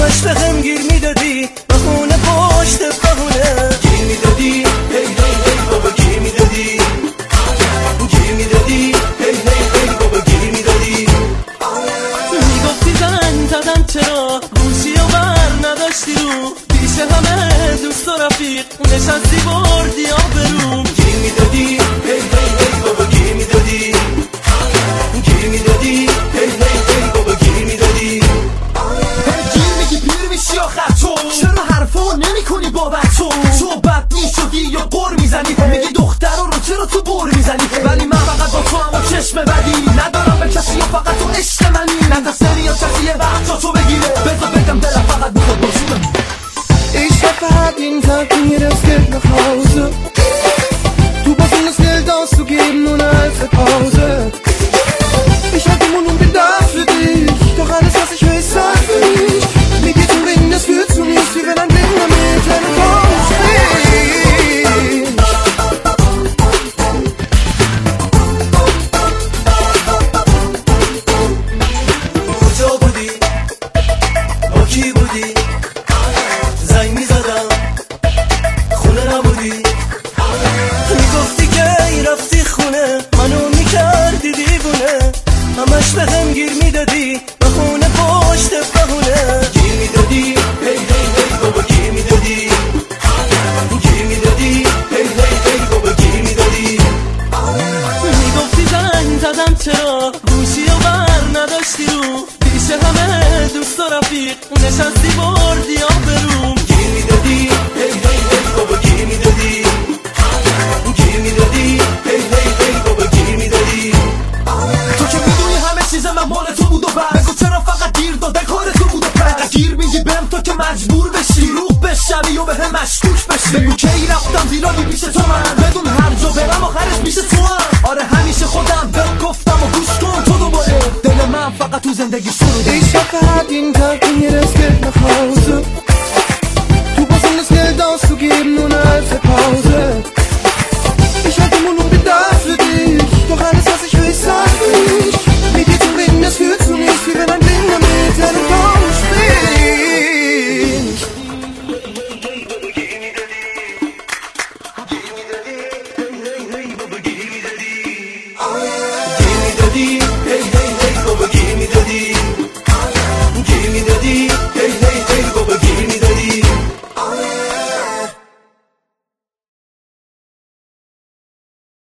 همش بهم گیر میدادی بخونه پشت بخونه گیر میدادی هی هی هی بابا گیر میدادی گیر میدادی هی هی هی بابا گیر میدادی میگفتی زنگ زدم چرا گوشی و بر نداشتی رو پیش همه دوست و رفیق نشستی بردی آبروم گیر میدادی هی هی هی بابا گیر میدادی گیر میدادی هی هی هی بابا گیر میدادی گیر میگی پیر میشی آخر تو چرا حرفا نمی کنی بابت تو بدنی شدی یا بر میزنی میگی دختر رو چرا تو بر میزنی ولی من فقط با تو هم و چشم بدی ندارم به کسی و فقط تو عشق منی ندستنی یا کسی یه وقت تو بگیره بذار بگم دلم فقط میخواد باشی Ich hab jeden Tag mir das Geld nach Hause. Du brauchst um das Geld auszugeben ohne als Pause. Ich hab den Mund und bin da für dich. Doch alles was ich will ist Zeit für mich. Mir geht's um Ringen, das führt zu nichts. Wie wenn ein Blinder mit einem Baum spricht. کجا بودی؟ با کی بودی؟ زنگ میزدم خونه نبودی میگفتی که رفتی خونه منو میکردی دیوونه همش بهم گیر میدادی بخونه پشت بخونه گیر میدادی هی هی هی بابا گیر میدادی گیر میدادی هی هی هی بابا گیر میدادی میگفتی زنگ زدم چرا گوشی و بر نداشتی رو پیش همه دوست و رفیق نشستی بردی آبروم گیر میدادی هی هی هی بابا گیر میدادی گیر میدادی هی هی هی بابا گیر میدادی تو که میدونی همه چیز من مال تو بود و بس بگو چرا فقط گیر داده کار تو بود و پس گیر میگی بهم تو که مجبور بشی روح بشوی و بهم مشکوک بشی بگو کی رفتم زیرانی پیش تو من بدون هر جا برم آخرش پیش تو هم آره همیشه خودم بهم گفتم و گوش کن تو دوباره دل من فقط تو زندگی شروع Ich hab jeden Tag